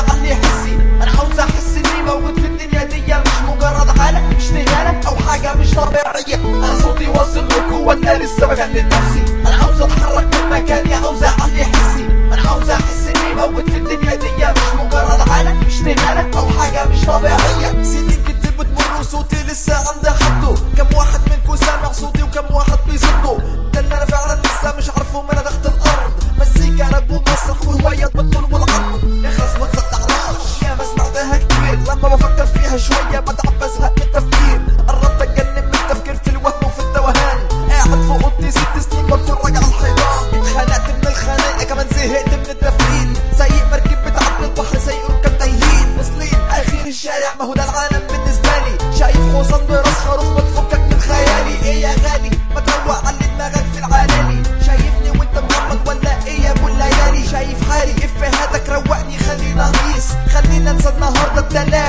عني حسي، انا عاوز احس اني موجود في الدنيا دي، مش مجرد حالة اشتغالة او حاجة مش طبيعية. انا صوتي واصل لكم ولا لسه بكلم نفسي؟ انا عاوز اتحرك من مكاني، عاوز اعلي حسي، انا عاوز احس اني موجود في الدنيا دي، مش مجرد حالة اشتغالة او حاجة مش طبيعية. سنين كتير بتمر وصوتي لسه عند حده، كم واحد منكم سامع صوتي وكم واحد بيصده؟ ده اللي انا فعلا لسه مش عارفه من تحت الارض، مزيكا راب ومسرح وهوايات بالطول والعرض. يخلص ما تصدقناش يا ما سمعتها كتير، لما بفكر فيها شوية بتعب بزهق من التفكير، قربت اتجنن من التفكير في الوهم وفي التوهان. قاعد في اوضتي 6 سنين بكون راجع الحيطان، اتخنقت من الخناقة كمان زهقت من التفكير، سايق مركب بتعدي البحر سايق ركب تايهين، واصلين اخر الشارع ما هو ده العالم بالنسبة لي، شايف حصان براس خروف بتفكك من خيالي. ايه يا غالي ما تروق علي دماغك في العلالي، شايفني وانت مغمض ولا ايه يا ابو الليالي؟ شايف حالي افهاتك روقني خلينا نقيس، خلينا ننسى النهارده التلاقي